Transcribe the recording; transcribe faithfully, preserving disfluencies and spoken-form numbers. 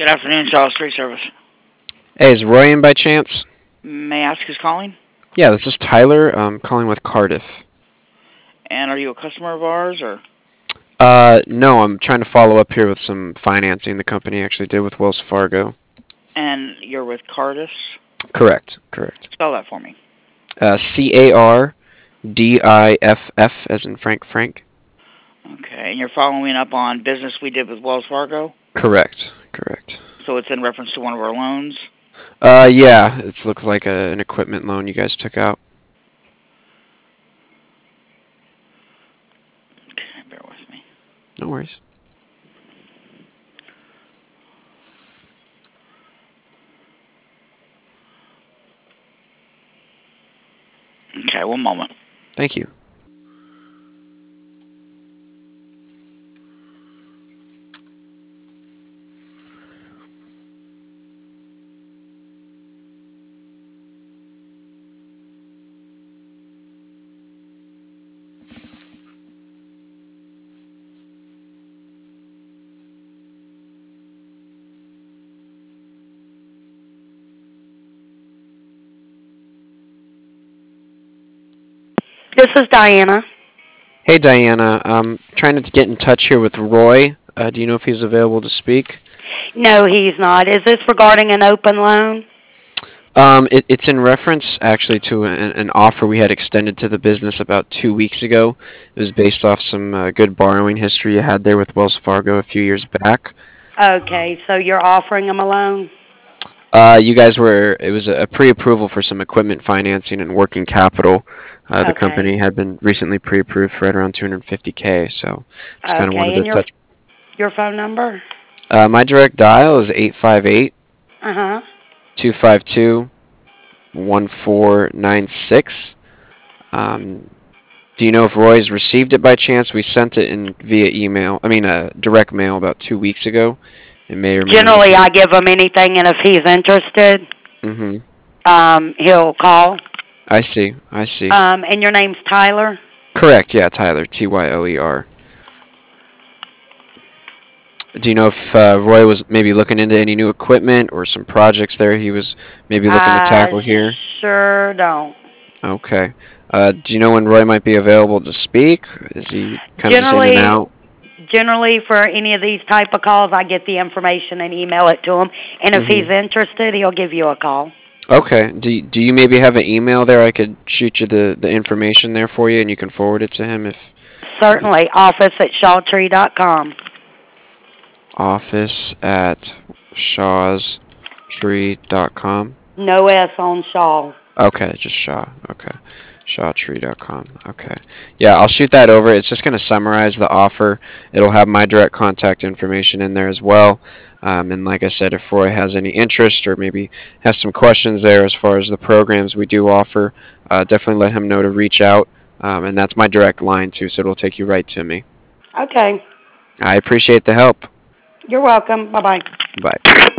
Good afternoon, Charles Street Service. Hey, is Roy in by chance? May I ask who's calling? Yeah, this is Tyler. I'm calling with Cardiff. And are you a customer of ours, or? Uh, no, I'm trying to follow up here with some financing the company actually did with Wells Fargo. And you're with Cardiff? Correct, correct. Spell that for me. Uh, C A R D I F F as in Frank Frank. Okay, and you're following up on business we did with Wells Fargo? Correct, correct. So it's in reference to one of our loans? Uh, yeah, it looks like a, an equipment loan you guys took out. Okay, bear with me. No worries. Okay, one moment. Thank you. This is Diana. Hey, Diana. I'm trying to get in touch here with Roy. Uh, do you know if he's available to speak? No, he's not. Is this regarding an open loan? Um, it, it's in reference actually to an, an offer we had extended to the business about two weeks ago. It was based off some uh, good borrowing history you had there with Wells Fargo a few years back. Okay, so you're offering him a loan? Uh, you guys were, it was a pre-approval for some equipment financing and working capital. Uh, the Okay. company had been recently pre-approved for right around two hundred fifty K, so just kind of Okay, wanted and to your touch. your phone number? Uh, my direct dial is eight five eight, Uh-huh. two five two, one four nine six. Um, do you know if Roy's received it by chance? We sent it in via email, I mean, uh, direct mail about two weeks ago. It may or may not Generally, have I give him anything, and if he's interested, been. Mm-hmm. um, he'll call. I see, I see. Um, and your name's Tyler? Correct, yeah, Tyler, T Y L E R. Do you know if uh, Roy was maybe looking into any new equipment or some projects there he was maybe looking to tackle I here? sure don't. Okay. Uh, do you know when Roy might be available to speak? Is he kind of just in and Generally, out? generally for any of these type of calls, I get the information and email it to him. And if Mm-hmm. he's interested, he'll give you a call. Okay. Do you, do you maybe have an email there? I could shoot you the, the information there for you, and you can forward it to him if. Certainly, office at shawtree dot com. Office at shaws tree dot com. No S on Shaw. Okay, just Shaw. Okay. shaw tree dot com. Okay. Yeah, I'll shoot that over. It's just going to summarize the offer. It'll have my direct contact information in there as well. Um, and like I said, if Roy has any interest or maybe has some questions there as far as the programs we do offer, uh, definitely let him know to reach out. Um, and that's my direct line too, so it'll take you right to me. Okay. I appreciate the help. You're welcome. Bye-bye. Bye.